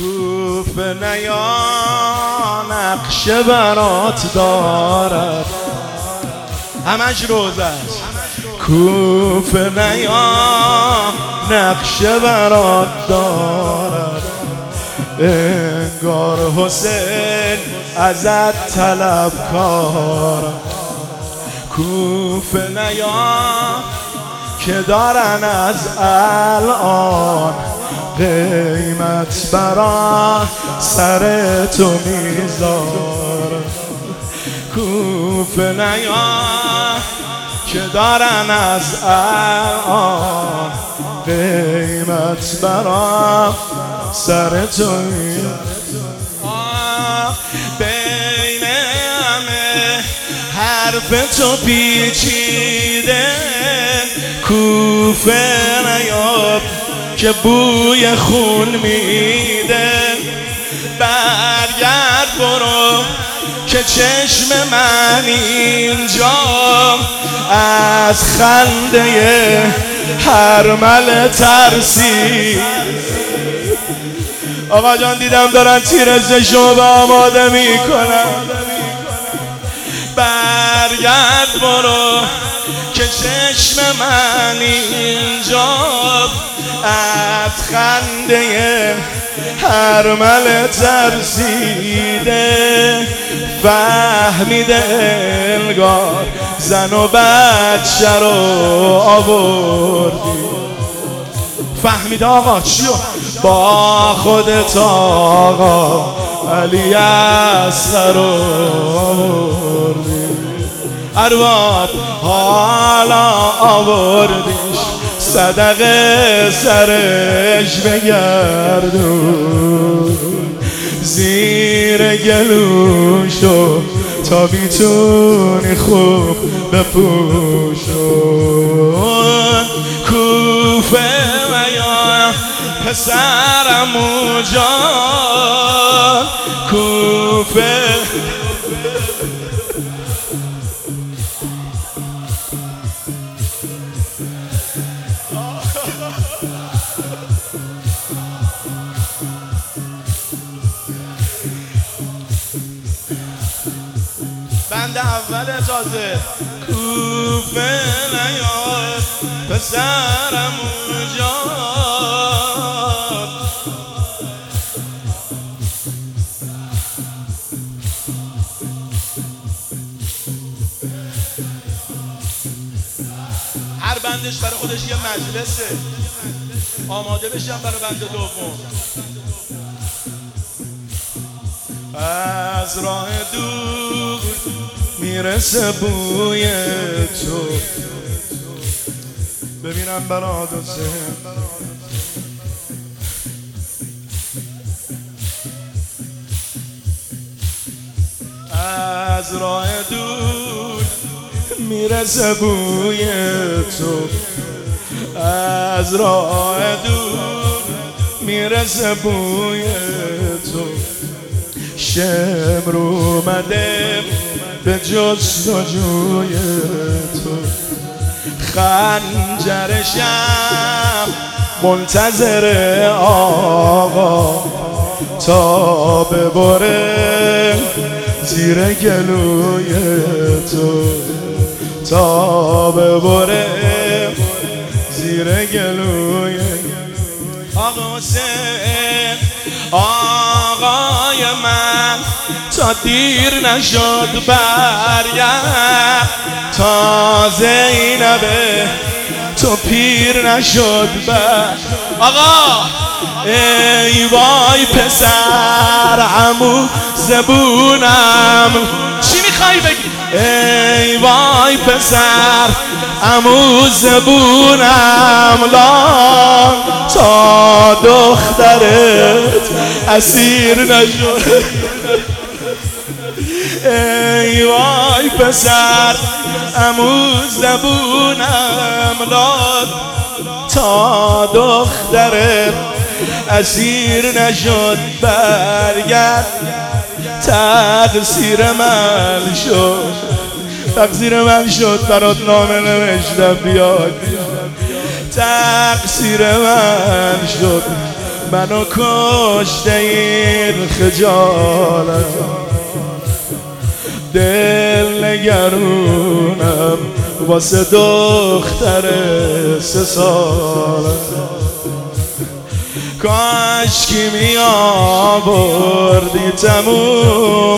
کوفه نیا نقشه برات دارد، همش روزه است. کوفه نیا نقشه برات دارد، انگار حسین ازت طلبکارم. کوفه نیا که دارن از الان قیمت برا سر تو میذارم. کوفه نیا که دارن از الان قیمت برا سر تو میذارم. بین همه حرف تو پیچیده، کوفه نیاب که بوی خون میده. برگرد برو که چشم من اینجا از خنده هرمل ترسی. آقا جان دیدم دارن تیر شما به آماده میکنن. برگرد برو که چشم من اینجا از خنده هرمل ترسیده. فهمیده انگار زن و بچه رو آوردی. فهمیده آقا چیو با خودت آقا علی اصغر رو آوردی. ارباب حالا آوردیش صدقه سرش بگردون، زیر گلوشو تا بیتونی خوب بپوشون. کوفه ویا پسرمو جان، کوفه بند اول تازه. کوفه نیاد پسرم جان، هر بندش برای خودش یه مجلسه. آماده بشم برای بند دوم. از راه دور میرسه بوی تو، ببینم برات حسین. از راه دور میرسه بوی تو، از راه دور میرسه بوی تو. شمر اومده به جستجوی تو، خنجرشم منتظر آقا تا ببره زیر گلوی تو، تا ببره زیر گلوی آقا حسین. آقای من تا دیر نشد برگرد، تا زینبه تو پیر نشد آقا. ای وای پسر عمو زبونم، چی میخوای بگی؟ ای وای پسر عمو زبونم لام، تا دخترت اسیر نشد. ای وای پسر عمو زبونم لام، تا دخترت اسیر نشد. برگرد تقصیر من شد، تقصیر من شد برات نامه نوشتم بیاد. تقصیر من شد منو کشته این خجالت، دل نگرونم واسه دختر 3 ساله. کاش کی می آوردی تموم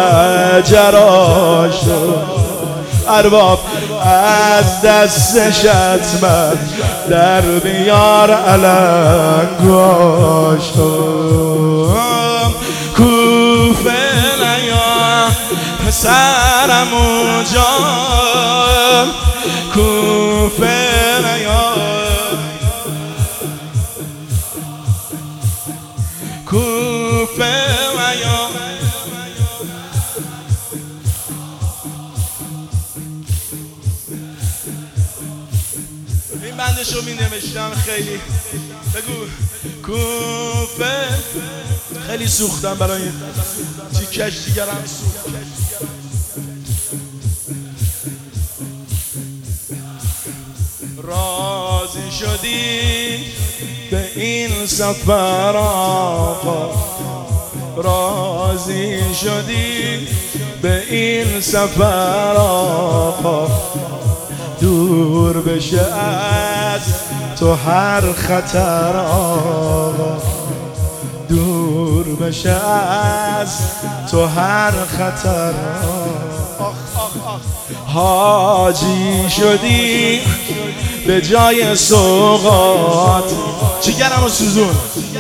ماجراشو، ارباب از دستش حتما در بیار علنگاشو. کوفه نیا پسرمو جان، کوفه نیا، کوفه نیا. این بندشو می نوشتم خیلی، بگو کوفه. خیلی سوختم برای این تیکش، دیگرم سوختم. راضی شدی به این سفر آقا، راضی شدی به این سفر آقا، دور بشه از تو هر خطر آقا، دور بشه از تو هر خطر آقا. حاجی شدی به جای سوغات، جگرم و سوزون.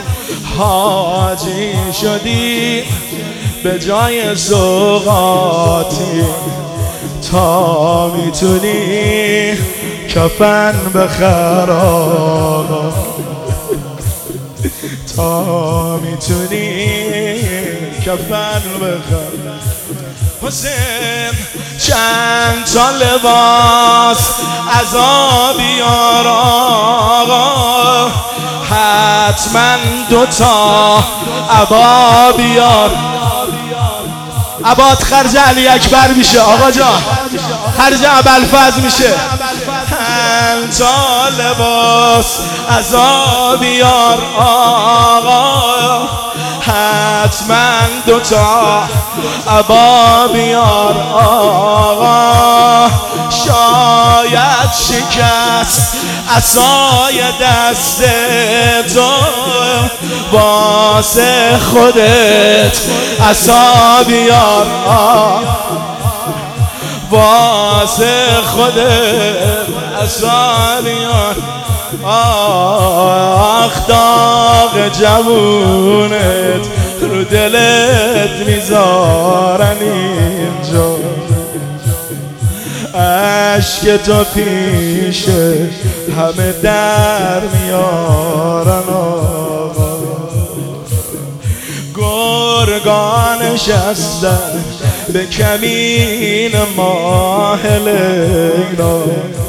حاجی شدی به جای سوغاتی، تا میتونی کفن بخر آقا، تا میتونی کفن بخر. حسین چند تا لباس عذاب بیار آقا، حتما 2 تا عبا بیار. عبات خرج علی اکبر میشه آقا جان، خرج ابوالفضل میشه. چند تا لباس عذاب بیار آقا، حتما 2 تا عبا بیار آقا. شاید شکست عصای دست تو، واسه خودت عصا بیار آقا، واسه خودت عصا بیار. آخ داغ جوونت رو دلت میذارن اینجا، عشق تو پیش همه در میارن آقا. گرگان نشستن به کمین ماه لیلا،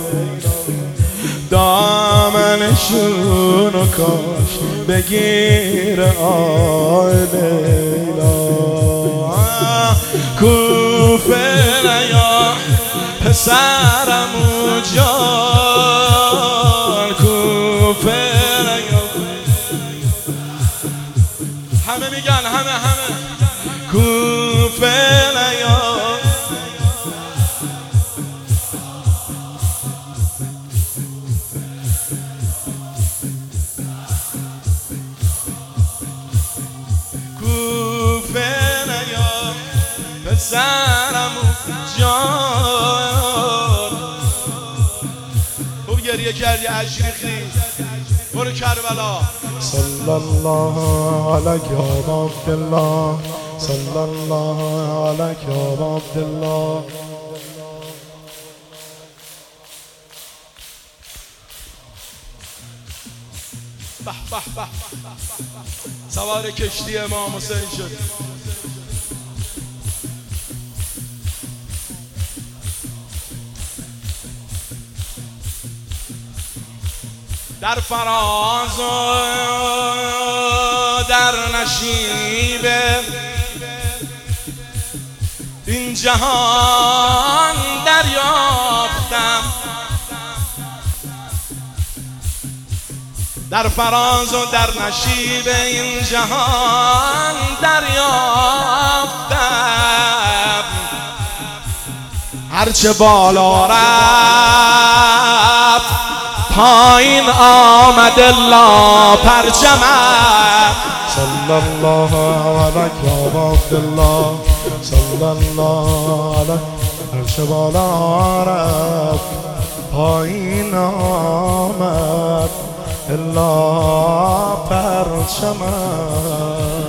دامنشونو کاش بگیر آی لیلا. کوفه نیا پسرمو جان، کوفه نیا. همه میگن، همه کوفه نیا. کوفه نیا پسرمو جان. خوب گریه کردی عشریخی، برو کربلا. صلی الله علیک یا عبدالله، صلی الله علیک یا عبدالله. به به به، سوار کشتی امام حسین شد. در فراز و در نشیب این جهان دریافتم، در فراز و در نشیب این جهان دریافتم هرچه بالا رفت پایین آمد الله پرچمم صلی الله علیک یا عبدالله صلی الله علیک هرچه بالا رفت پایین آمد الله پرچمم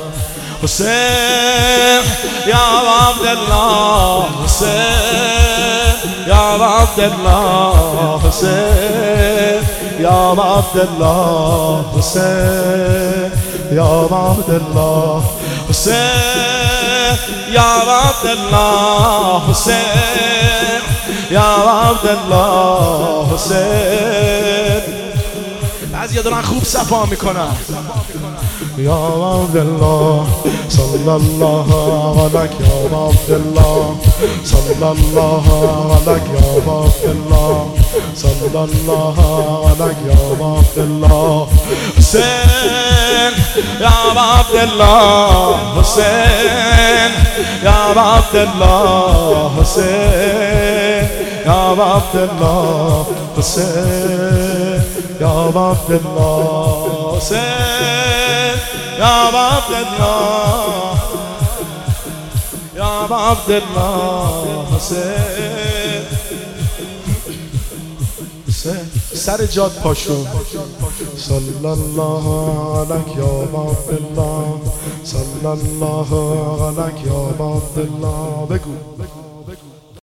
حسین یا عبدالله حسین یا عبدالله حسین یا عبدالله حسین یا عبدالله حسین یا عبدالله حسین یا عبدالله حسین بعضیا دارن خوب صفا میکنن یا عبدالله صلی الله علیک یا عبدالله صلی الله علیک یا عبدالله صلی الله علیک یا عبدالله حسین یا عبدالله حسین یا عبدالله حسین یا عبدالله حسین یا عبدالله حسین یا عبدالله یا عبدالله حسین سر جاد پاشو صلی الله علیک یا عبدالله صلی الله علیک یا عبدالله بگو